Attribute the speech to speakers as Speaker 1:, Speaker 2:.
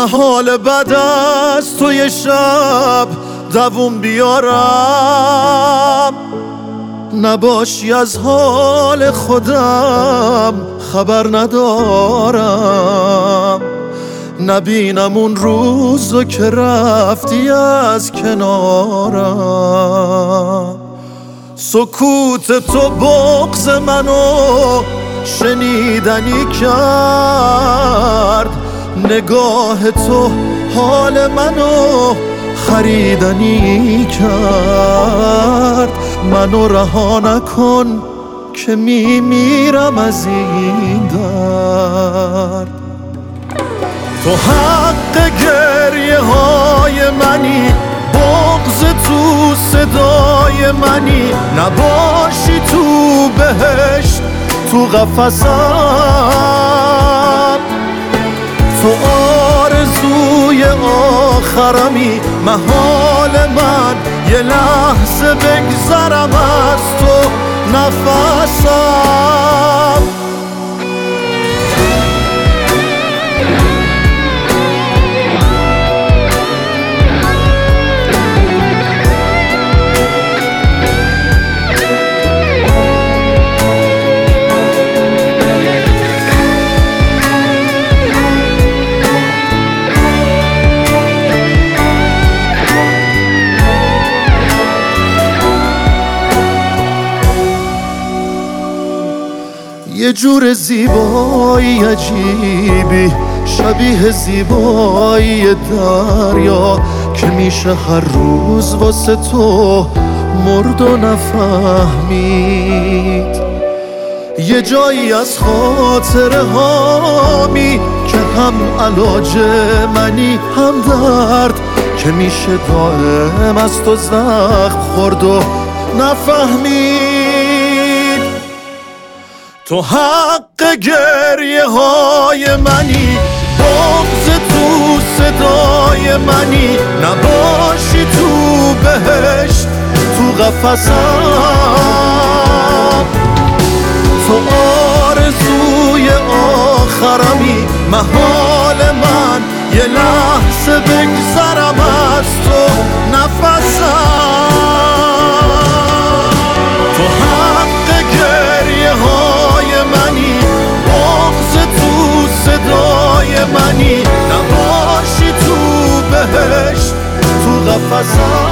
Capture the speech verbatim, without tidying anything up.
Speaker 1: محال بعد از توی شب دووم بیارم، نباشی از حال خودم خبر ندارم، نبینم اون روزو که رفتی از کنارم. سکوت تو بغض منو شنیدنی کرد، نگاه تو حال منو خریدنی کرد. منو رها نکن که میمیرم از این درد. تو حق گریه های منی، بغض تو صدای منی، نباشی تو بهشت تو قفسم. تو آرزوی آخرمی، محال من یه لحظه بگذرم از تو نفسم. یه جور زیبایی عجیبی، شبیه زیبایی دریا، که میشه هر روز واسه تو مرد و نفهمید. یه جایی از خاطره هامی که هم علاج منی هم درد، که میشه دائم از تو زخم خورد و نفهمید. تو حق گریه های منی، بغض تو صدای منی، نباشی تو بهشت تو قفسم. تو آرزوی آخرمی، محال من یه لحظه بگذرم از تو نفسم. تو حق گریه های منی، بغض تو صدای منی، نباشی تو بهشت تو قفسم.